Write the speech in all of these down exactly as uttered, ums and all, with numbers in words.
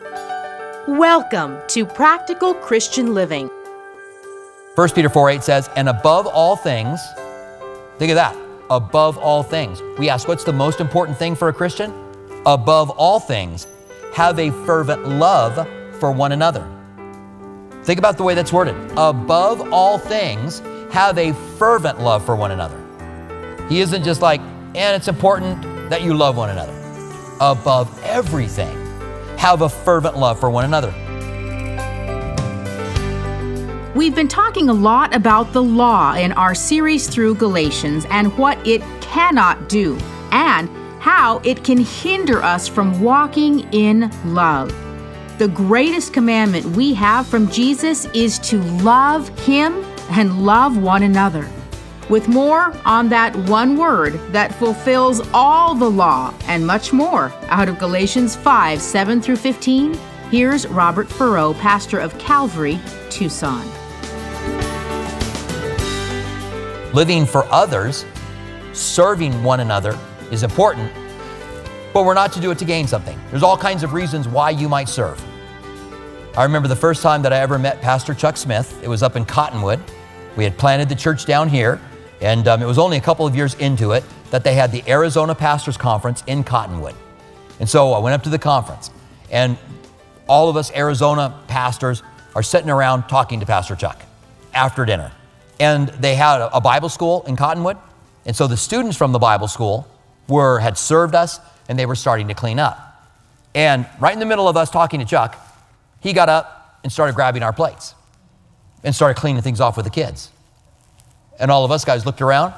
Welcome to Practical Christian Living. First Peter four eight says, and above all things, think of that, above all things. We ask, what's the most important thing for a Christian? Above all things, have a fervent love for one another. Think about the way that's worded. Above all things, have a fervent love for one another. He isn't just like, and it's important that you love one another. Above everything, have a fervent love for one another. We've been talking a lot about the law in our series through Galatians and what it cannot do and how it can hinder us from walking in love. The greatest commandment we have from Jesus is to love Him and love one another. With more on that one word that fulfills all the law and much more out of Galatians five, seven through fifteen, here's Robert Furrow, pastor of Calvary, Tucson. Living for others, serving one another is important, but we're not to do it to gain something. There's all kinds of reasons why you might serve. I remember the first time that I ever met Pastor Chuck Smith. It was up in Cottonwood. We had planted the church down here, and um, it was only a couple of years into it that they had the Arizona Pastors Conference in Cottonwood. And so I went up to the conference, and all of us Arizona pastors are sitting around talking to Pastor Chuck after dinner. And they had a Bible school in Cottonwood. And so the students from the Bible school were had served us, and they were starting to clean up. And right in the middle of us talking to Chuck, he got up and started grabbing our plates and started cleaning things off with the kids. And all of us guys looked around,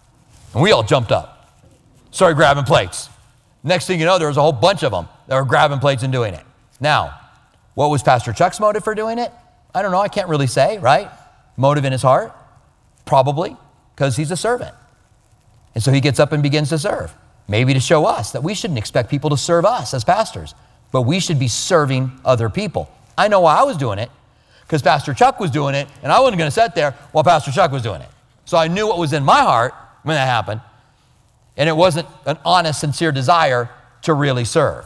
and we all jumped up, started grabbing plates. Next thing you know, there was a whole bunch of them that were grabbing plates and doing it. Now, what was Pastor Chuck's motive for doing it? I don't know. I can't really say, right? Motive in his heart? Probably because he's a servant. And so he gets up and begins to serve. Maybe to show us that we shouldn't expect people to serve us as pastors, but we should be serving other people. I know why I was doing it, because Pastor Chuck was doing it, and I wasn't going to sit there while Pastor Chuck was doing it. So I knew what was in my heart when that happened, and it wasn't an honest, sincere desire to really serve.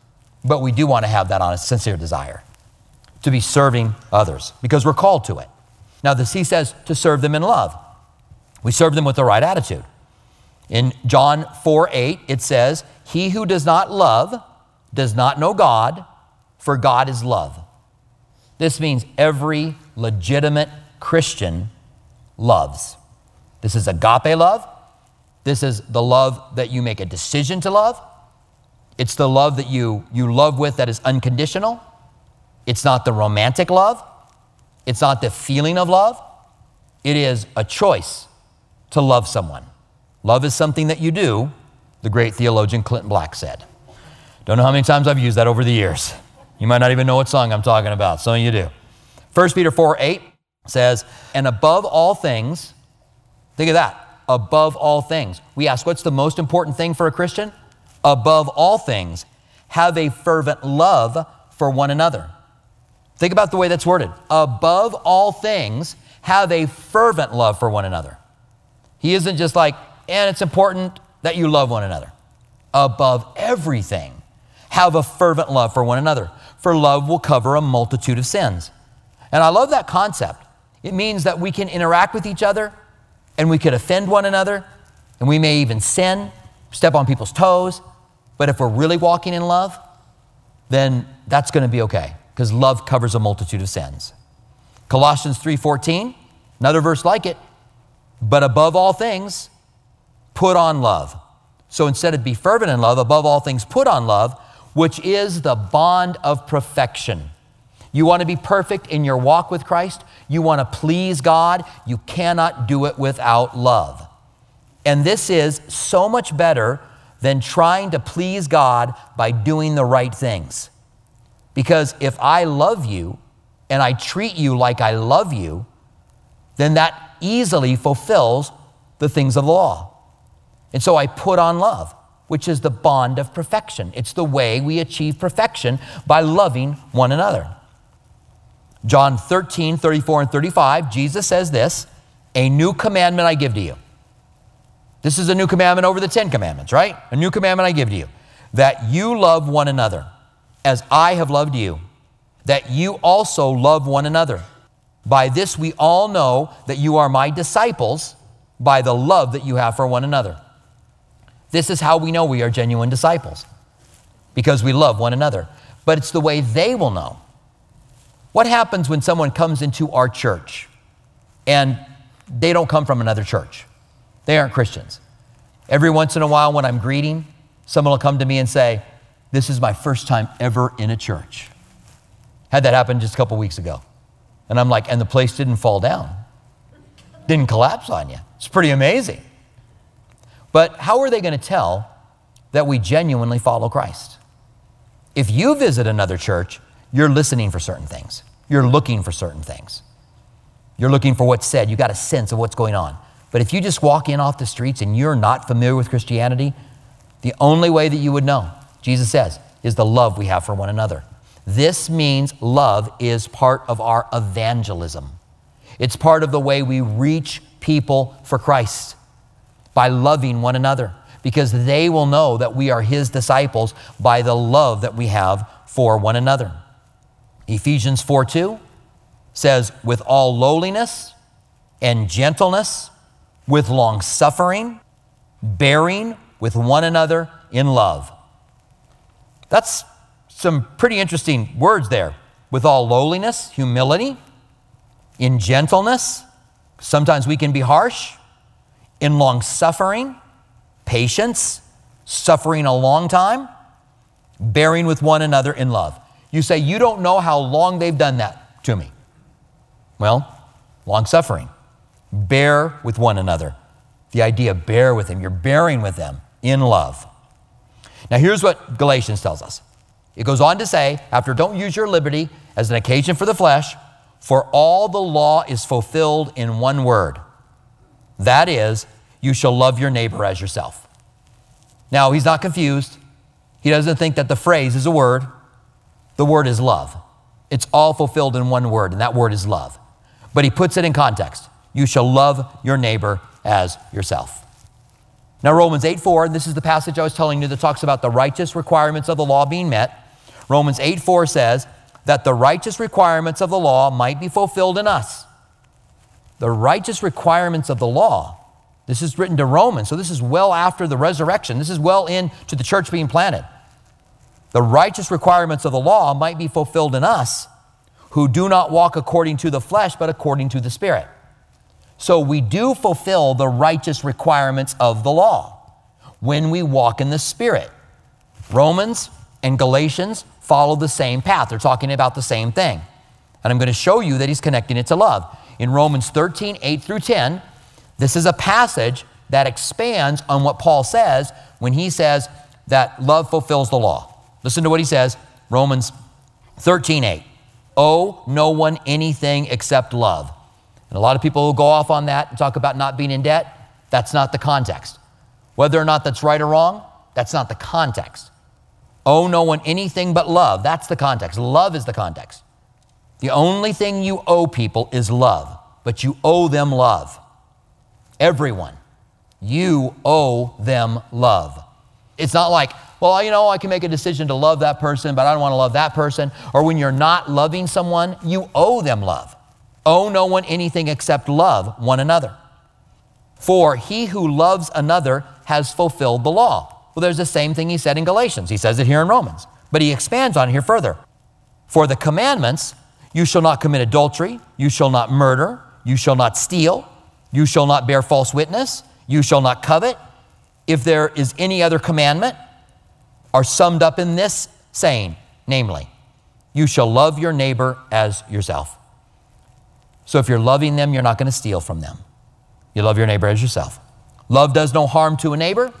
But we do want to have that honest, sincere desire to be serving others, because we're called to it. Now, this, he says to serve them in love. We serve them with the right attitude. In John four eight, it says, he who does not love does not know God, for God is love. This means every legitimate Christian loves. This is agape love. This is the love that you make a decision to love. It's the love that you, you love with that is unconditional. It's not the romantic love. It's not the feeling of love. It is a choice to love someone. Love is something that you do, the great theologian Clinton Black said. Don't know how many times I've used that over the years. You might not even know what song I'm talking about. Some of you do. First Peter four eight says, and above all things, think of that, above all things. We ask, what's the most important thing for a Christian? Above all things, have a fervent love for one another. Think about the way that's worded. Above all things, have a fervent love for one another. He isn't just like, and it's important that you love one another. Above everything, have a fervent love for one another, for love will cover a multitude of sins. And I love that concept. It means that we can interact with each other, and we could offend one another, and we may even sin, step on people's toes, but if we're really walking in love, then that's going to be okay, because love covers a multitude of sins. Colossians three fourteen, another verse like it, but above all things, put on love. So instead of be fervent in love, above all things, put on love, which is the bond of perfection. You want to be perfect in your walk with Christ? You want to please God? You cannot do it without love. And this is so much better than trying to please God by doing the right things. Because if I love you and I treat you like I love you, then that easily fulfills the things of the law. And so I put on love, which is the bond of perfection. It's the way we achieve perfection, by loving one another. John thirteen, thirty-four and thirty-five, Jesus says this, a new commandment I give to you. This is a new commandment over the Ten Commandments, right? A new commandment I give to you, that you love one another as I have loved you, that you also love one another. By this we all know that you are my disciples, by the love that you have for one another. This is how we know we are genuine disciples, because we love one another. But it's the way they will know. What happens when someone comes into our church and they don't come from another church? They aren't Christians. Every once in a while when I'm greeting, someone will come to me and say, this is my first time ever in a church. Had that happen just a couple weeks ago. And I'm like, and the place didn't fall down. Didn't collapse on you. It's pretty amazing. But how are they going to tell that we genuinely follow Christ? If you visit another church, you're listening for certain things. You're looking for certain things. You're looking for what's said. You got a sense of what's going on. But if you just walk in off the streets and you're not familiar with Christianity, the only way that you would know, Jesus says, is the love we have for one another. This means love is part of our evangelism. It's part of the way we reach people for Christ, by loving one another, because they will know that we are his disciples by the love that we have for one another. Ephesians four two says, with all lowliness and gentleness, with long suffering, bearing with one another in love. That's some pretty interesting words there. With all lowliness, humility, in gentleness, sometimes we can be harsh, in long suffering, patience, suffering a long time, bearing with one another in love. You say, you don't know how long they've done that to me. Well, long suffering. Bear with one another. The idea of bear with them. You're bearing with them in love. Now here's what Galatians tells us. It goes on to say, after don't use your liberty as an occasion for the flesh, for all the law is fulfilled in one word. That is, you shall love your neighbor as yourself. Now, he's not confused. He doesn't think that the phrase is a word. The word is love. It's all fulfilled in one word, and that word is love. But he puts it in context. You shall love your neighbor as yourself. Now, Romans eight four, this is the passage I was telling you that talks about the righteous requirements of the law being met. Romans eight four says that the righteous requirements of the law might be fulfilled in us. The righteous requirements of the law. This is written to Romans, so this is well after the resurrection. This is well into the church being planted. The righteous requirements of the law might be fulfilled in us, who do not walk according to the flesh, but according to the Spirit. So we do fulfill the righteous requirements of the law when we walk in the Spirit. Romans and Galatians follow the same path. They're talking about the same thing. And I'm going to show you that he's connecting it to love. In Romans thirteen, eight through ten, this is a passage that expands on what Paul says when he says that love fulfills the law. Listen to what he says, Romans thirteen, eight. Owe no one anything except love. And a lot of people will go off on that and talk about not being in debt. That's not the context. Whether or not that's right or wrong, that's not the context. Owe no one anything but love. That's the context. Love is the context. The only thing you owe people is love, but you owe them love. Everyone. You owe them love. It's not like, well, you know, I can make a decision to love that person, but I don't want to love that person. Or when you're not loving someone, you owe them love. Owe no one anything except love one another. For he who loves another has fulfilled the law. Well, there's the same thing he said in Galatians. He says it here in Romans, but he expands on it here further. For the commandments, you shall not commit adultery, you shall not murder, you shall not steal, you shall not bear false witness, you shall not covet. If there is any other commandment, are summed up in this saying, namely, you shall love your neighbor as yourself. So if you're loving them, you're not going to steal from them. You love your neighbor as yourself. Love does no harm to a neighbor.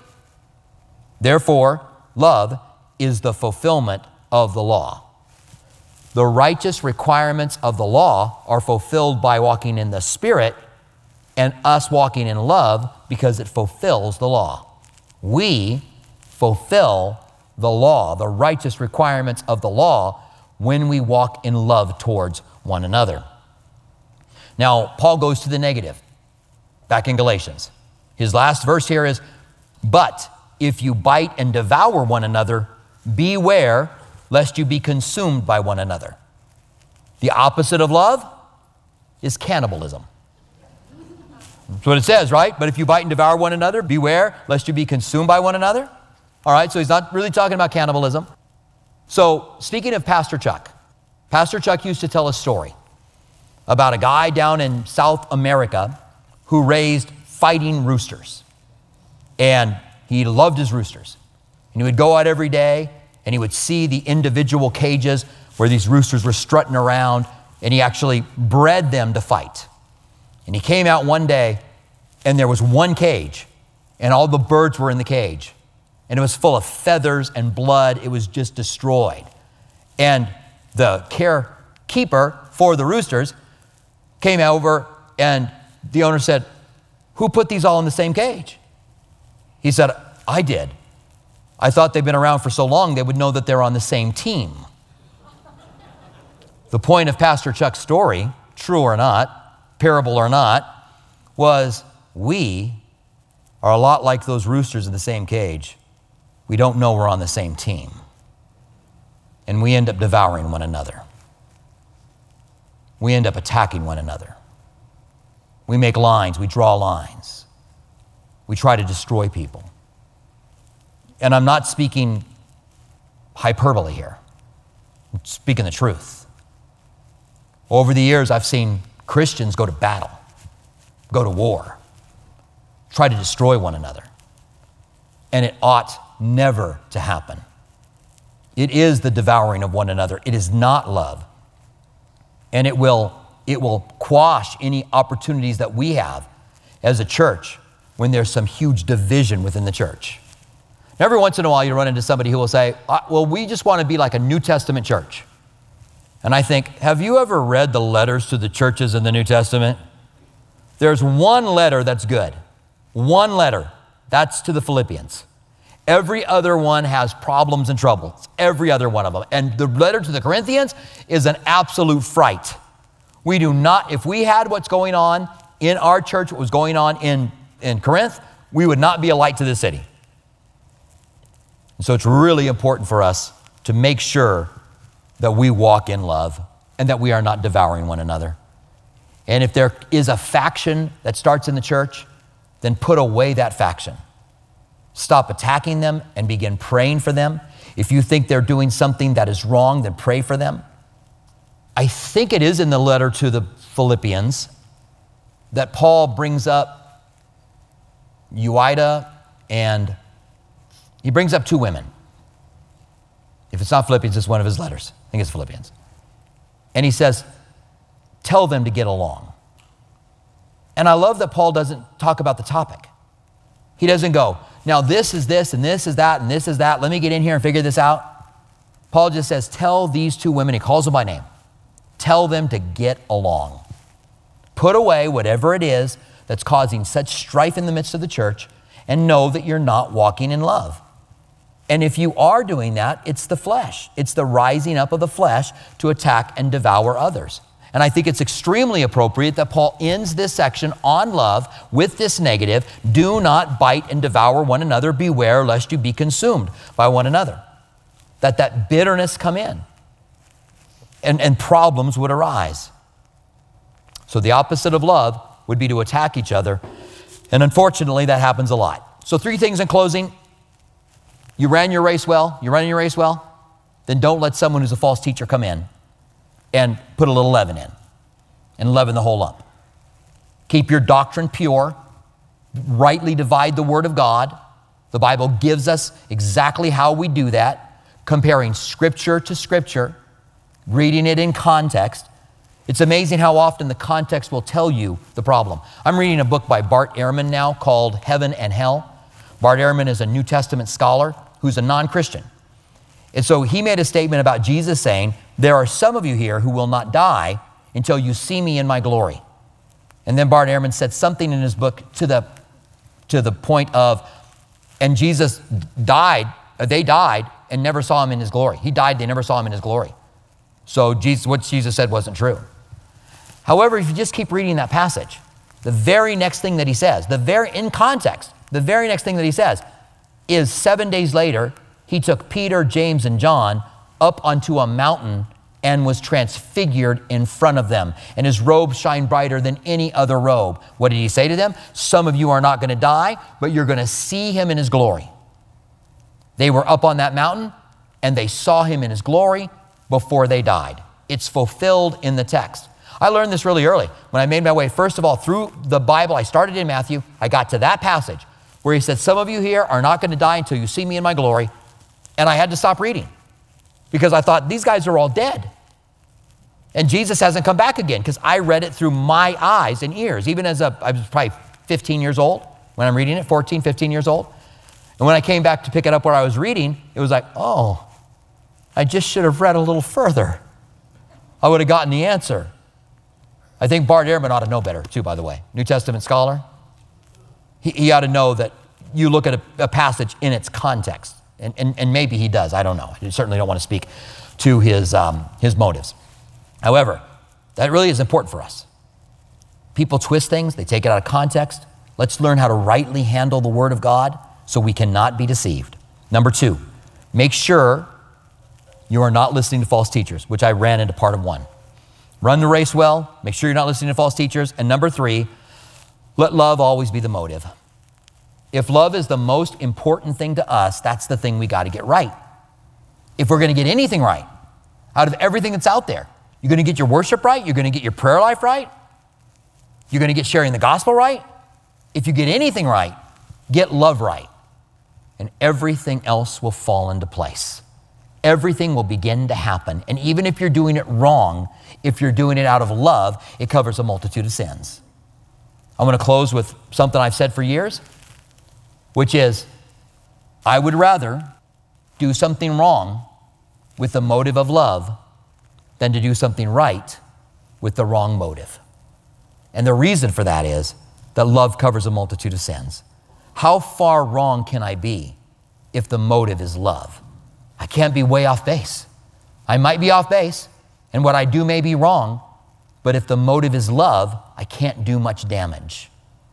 Therefore, love is the fulfillment of the law. The righteous requirements of the law are fulfilled by walking in the Spirit and us walking in love because it fulfills the law. We fulfill the law, the righteous requirements of the law, when we walk in love towards one another. Now, Paul goes to the negative back in Galatians. His last verse here is, but if you bite and devour one another, beware lest you be consumed by one another. The opposite of love is cannibalism. That's what it says, right? But if you bite and devour one another, beware lest you be consumed by one another. All right, so he's not really talking about cannibalism. So speaking of Pastor Chuck, Pastor Chuck used to tell a story about a guy down in South America who raised fighting roosters. And he loved his roosters. And he would go out every day and he would see the individual cages where these roosters were strutting around, and he actually bred them to fight. And he came out one day and there was one cage and all the birds were in the cage. And it was full of feathers and blood. It was just destroyed. And the carekeeper for the roosters came over and the owner said, "Who put these all in the same cage?" He said, "I did. I thought they've been around for so long they would know that they're on the same team." The point of Pastor Chuck's story, true or not, parable or not, was we are a lot like those roosters in the same cage. We don't know we're on the same team. And we end up devouring one another. We end up attacking one another. We make lines, we draw lines. We try to destroy people. And I'm not speaking hyperbole here. I'm speaking the truth. Over the years, I've seen Christians go to battle, go to war, try to destroy one another. And it ought never to happen. It is the devouring of one another. It is not love. And it will, it will quash any opportunities that we have as a church when there's some huge division within the church. Now, every once in a while, you run into somebody who will say, well, we just want to be like a New Testament church. And I think, have you ever read the letters to the churches in the New Testament? There's one letter that's good. One letter. That's to the Philippians. Every other one has problems and troubles. Every other one of them. And the letter to the Corinthians is an absolute fright. We do not, if we had what's going on in our church, what was going on in, in Corinth, we would not be a light to the city. And so it's really important for us to make sure that we walk in love and that we are not devouring one another. And if there is a faction that starts in the church, then put away that faction. Stop attacking them and begin praying for them. If you think they're doing something that is wrong, then pray for them. I think it is in the letter to the Philippians that Paul brings up Euodia, and he brings up two women. If it's not Philippians, it's one of his letters. I think it's Philippians. And he says, tell them to get along. And I love that Paul doesn't talk about the topic. He doesn't go, now this is this, and this is that, and this is that. Let me get in here and figure this out. Paul just says, tell these two women, he calls them by name, tell them to get along. Put away whatever it is that's causing such strife in the midst of the church, and know that you're not walking in love. And if you are doing that, it's the flesh. It's the rising up of the flesh to attack and devour others. And I think it's extremely appropriate that Paul ends this section on love with this negative, do not bite and devour one another, beware lest you be consumed by one another. That that bitterness come in and, and problems would arise. So the opposite of love would be to attack each other. And unfortunately, that happens a lot. So three things in closing. You ran your race well, you're running your race well, then don't let someone who's a false teacher come in and put a little leaven in and leaven the whole lump. Keep your doctrine pure, rightly divide the word of God. The Bible gives us exactly how we do that, comparing scripture to scripture, reading it in context. It's amazing how often the context will tell you the problem. I'm reading a book by Bart Ehrman now called Heaven and Hell. Bart Ehrman is a New Testament scholar who's a non-Christian. And so he made a statement about Jesus saying, there are some of you here who will not die until you see me in my glory. And then Bart Ehrman said something in his book to the, to the point of, and Jesus died, they died and never saw him in his glory. He died, they never saw him in his glory. So Jesus, what Jesus said wasn't true. However, if you just keep reading that passage, the very next thing that he says, the very, in context, the very next thing that he says is seven days later, he took Peter, James, and John up onto a mountain and was transfigured in front of them. And his robe shined brighter than any other robe. What did he say to them? Some of you are not going to die, but you're going to see him in his glory. They were up on that mountain and they saw him in his glory before they died. It's fulfilled in the text. I learned this really early when I made my way, first of all, through the Bible. I started in Matthew. I got to that passage where he said, some of you here are not going to die until you see me in my glory. And I had to stop reading because I thought these guys are all dead. And Jesus hasn't come back again because I read it through my eyes and ears. Even as a, I was probably fifteen years old when I'm reading it, fourteen, fifteen years old. And when I came back to pick it up where I was reading, it was like, oh, I just should have read a little further. I would have gotten the answer. I think Bart Ehrman ought to know better too, by the way. New Testament scholar. He, he ought to know that you look at a, a passage in its context. And, and, and maybe he does, I don't know. I certainly don't want to speak to his, um, his motives. However, that really is important for us. People twist things, they take it out of context. Let's learn how to rightly handle the Word of God so we cannot be deceived. Number two, make sure you are not listening to false teachers, which I ran into part of one. Run the race well, make sure you're not listening to false teachers. And number three, let love always be the motive. If love is the most important thing to us, that's the thing we got to get right. If we're going to get anything right out of everything that's out there, you're going to get your worship right, you're going to get your prayer life right, you're going to get sharing the gospel right. If you get anything right, get love right, and everything else will fall into place. Everything will begin to happen. And even if you're doing it wrong, if you're doing it out of love, it covers a multitude of sins. I'm going to close with something I've said for years, which is, I would rather do something wrong with the motive of love than to do something right with the wrong motive. And the reason for that is that love covers a multitude of sins. How far wrong can I be if the motive is love? I can't be way off base. I might be off base, and what I do may be wrong, but if the motive is love, I can't do much damage.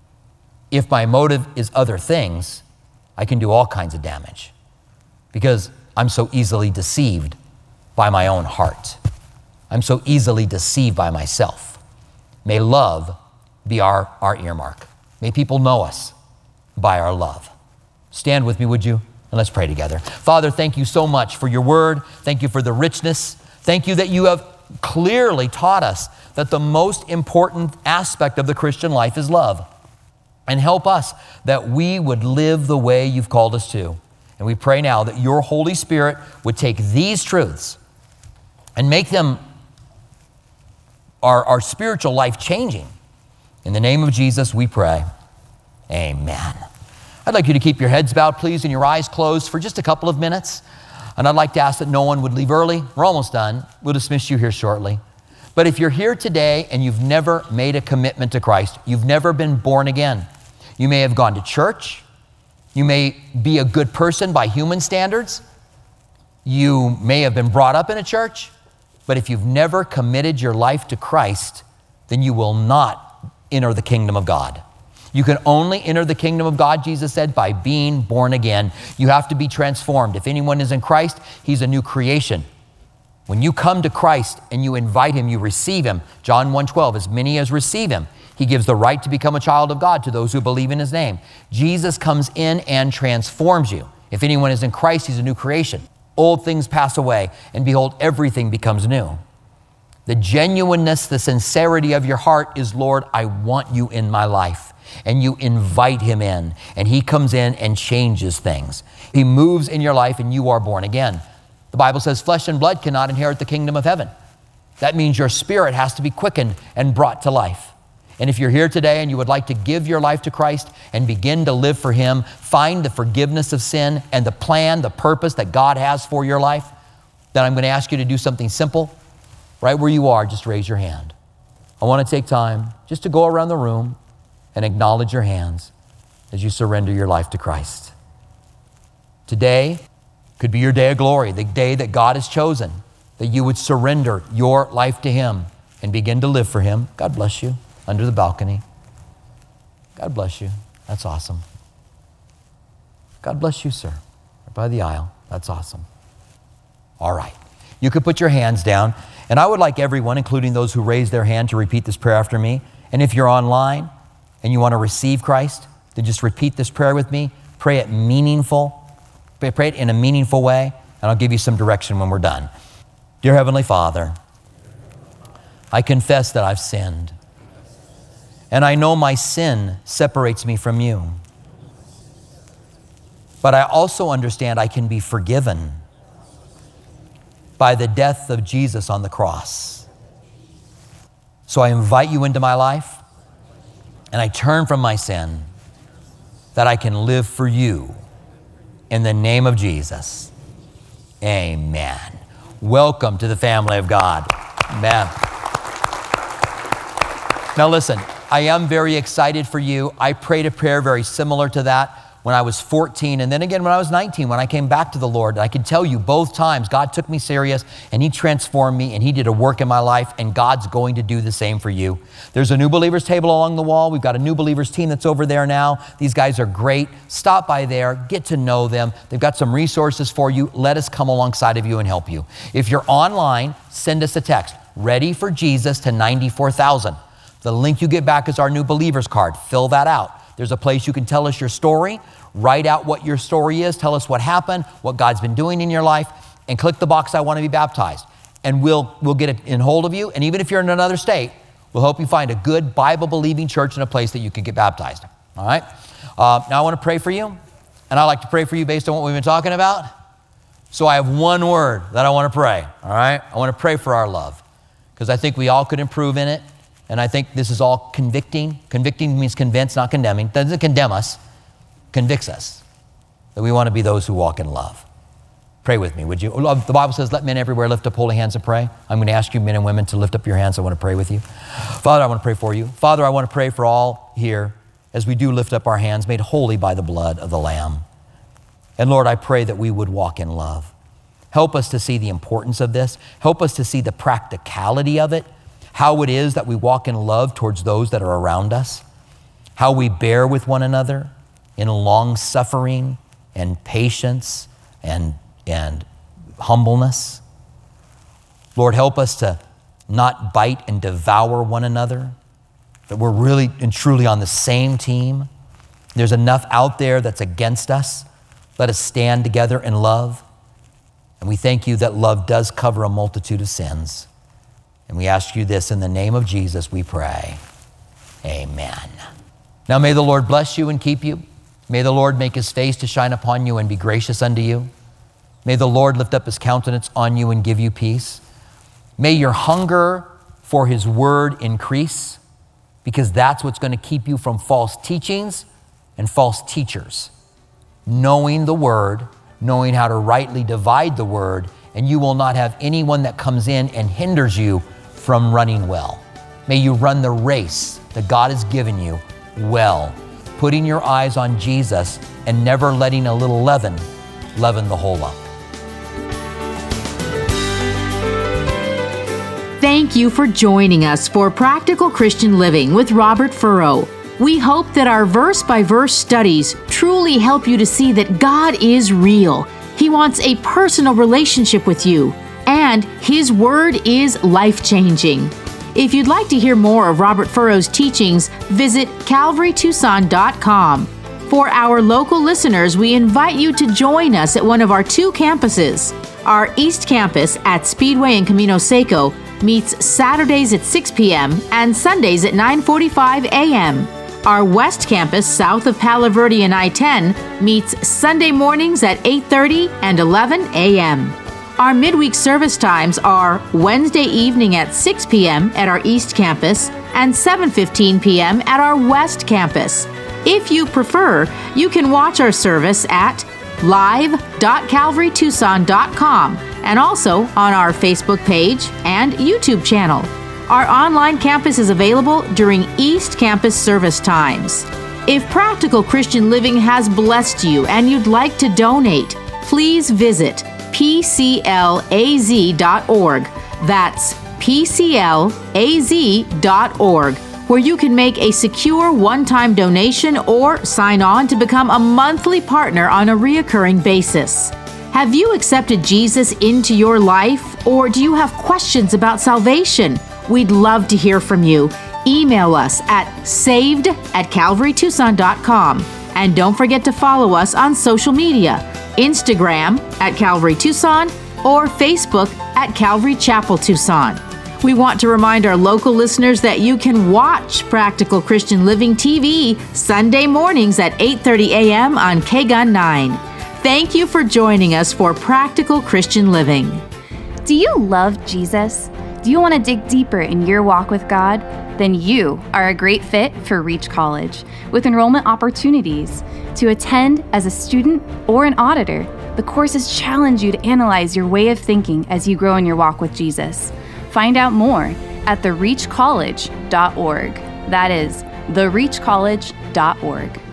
If my motive is other things, I can do all kinds of damage because I'm so easily deceived by my own heart. I'm so easily deceived by myself. May love be our, our earmark. May people know us by our love. Stand with me, would you? And let's pray together. Father, thank you so much for your word. Thank you for the richness. Thank you that you have clearly taught us that the most important aspect of the Christian life is love. And help us that we would live the way you've called us to. And we pray now that your Holy Spirit would take these truths and make them our, our spiritual life changing. In the name of Jesus, we pray. Amen. I'd like you to keep your heads bowed, please, and your eyes closed for just a couple of minutes. And I'd like to ask that no one would leave early. We're almost done. We'll dismiss you here shortly. But if you're here today and you've never made a commitment to Christ, you've never been born again, you may have gone to church, you may be a good person by human standards, you may have been brought up in a church, but if you've never committed your life to Christ, then you will not enter the kingdom of God. You can only enter the kingdom of God, Jesus said, by being born again. You have to be transformed. If anyone is in Christ, he's a new creation. When you come to Christ and you invite him, you receive him. John one twelve, as many as receive him, he gives the right to become a child of God to those who believe in his name. Jesus comes in and transforms you. If anyone is in Christ, he's a new creation. Old things pass away, and behold, everything becomes new. The genuineness, the sincerity of your heart is, Lord, I want you in my life. And you invite him in, and he comes in and changes things. He moves in your life, and you are born again. The Bible says flesh and blood cannot inherit the kingdom of heaven. That means your spirit has to be quickened and brought to life. And if you're here today and you would like to give your life to Christ and begin to live for him, find the forgiveness of sin and the plan, the purpose that God has for your life, then I'm going to ask you to do something simple. Right where you are, just raise your hand. I want to take time just to go around the room and acknowledge your hands as you surrender your life to Christ. Today could be your day of glory, the day that God has chosen, that you would surrender your life to him and begin to live for him. God bless you. Under the balcony. God bless you. That's awesome. God bless you, sir. Right by the aisle. That's awesome. All right. You could put your hands down. And I would like everyone, including those who raise their hand, to repeat this prayer after me. And if you're online and you want to receive Christ, then just repeat this prayer with me. Pray it meaningful. Pray it in a meaningful way, and I'll give you some direction when we're done. Dear Heavenly Father, I confess that I've sinned. And I know my sin separates me from you. But I also understand I can be forgiven by the death of Jesus on the cross. So I invite you into my life, and I turn from my sin that I can live for you. In the name of Jesus, amen. Welcome to the family of God. Amen. Now listen, I am very excited for you. I prayed a prayer very similar to that when I was fourteen, and then again when I was nineteen, when I came back to the Lord. I can tell you both times God took me serious, and He transformed me, and He did a work in my life, and God's going to do the same for you. There's a New Believers table along the wall. We've got a New Believers team that's over there now. These guys are great. Stop by there, get to know them. They've got some resources for you. Let us come alongside of you and help you. If you're online, send us a text, Ready for Jesus to ninety-four thousand. The link you get back is our New Believers card. Fill that out. There's a place you can tell us your story, write out what your story is, tell us what happened, what God's been doing in your life, and click the box, I want to be baptized. And we'll, we'll get it in hold of you. And even if you're in another state, we'll help you find a good Bible-believing church and a place that you can get baptized. All right? Uh, now I want to pray for you. And I like to pray for you based on what we've been talking about. So I have one word that I want to pray. All right? I want to pray for our love, because I think we all could improve in it. And I think this is all convicting. Convicting means convince, not condemning. It doesn't condemn us, convicts us that we want to be those who walk in love. Pray with me, would you? The Bible says, let men everywhere lift up holy hands and pray. I'm going to ask you, men and women, to lift up your hands. I want to pray with you. Father, I want to pray for you. Father, I want to pray for all here as we do lift up our hands, made holy by the blood of the Lamb. And Lord, I pray that we would walk in love. Help us to see the importance of this. Help us to see the practicality of it. How it is that we walk in love towards those that are around us, how we bear with one another in long suffering and patience and, and humbleness. Lord, help us to not bite and devour one another, that we're really and truly on the same team. There's enough out there that's against us. Let us stand together in love. And we thank you that love does cover a multitude of sins. And we ask you this in the name of Jesus, we pray. Amen. Now may the Lord bless you and keep you. May the Lord make his face to shine upon you and be gracious unto you. May the Lord lift up his countenance on you and give you peace. May your hunger for his word increase, because that's what's going to keep you from false teachings and false teachers. Knowing the word, knowing how to rightly divide the word, and you will not have anyone that comes in and hinders you from running well. May you run the race that God has given you well, putting your eyes on Jesus and never letting a little leaven leaven the whole lump. Thank you for joining us for Practical Christian Living with Robert Furrow. We hope that our verse-by-verse studies truly help you to see that God is real. He wants a personal relationship with you, and His Word is life-changing. If you'd like to hear more of Robert Furrow's teachings, visit calvary tucson dot com. For our local listeners, we invite you to join us at one of our two campuses. Our East Campus at Speedway and Camino Seco meets Saturdays at six p.m. and Sundays at nine forty-five a.m. Our West Campus, south of Palo Verde and I ten, meets Sunday mornings at eight thirty and eleven a.m. Our midweek service times are Wednesday evening at six p.m. at our East Campus and seven fifteen p.m. at our West Campus. If you prefer, you can watch our service at live dot calvary tucson dot com and also on our Facebook page and YouTube channel. Our online campus is available during East Campus service times. If Practical Christian Living has blessed you and you'd like to donate, please visit p c l a z dot org. That's p c l a z dot org, where you can make a secure one-time donation or sign on to become a monthly partner on a reoccurring basis. Have you accepted Jesus into your life, or do you have questions about salvation? We'd love to hear from you. Email us at saved at calvary tucson dot com. And don't forget to follow us on social media, Instagram at Calvary Tucson or Facebook at Calvary Chapel Tucson. We want to remind our local listeners that you can watch Practical Christian Living T V Sunday mornings at eight thirty a.m. on K G U N nine. Thank you for joining us for Practical Christian Living. Do you love Jesus? Do you want to dig deeper in your walk with God? Then you are a great fit for Reach College, with enrollment opportunities. To attend as a student or an auditor, the courses challenge you to analyze your way of thinking as you grow in your walk with Jesus. Find out more at the reach college dot org. That is the reach college dot org.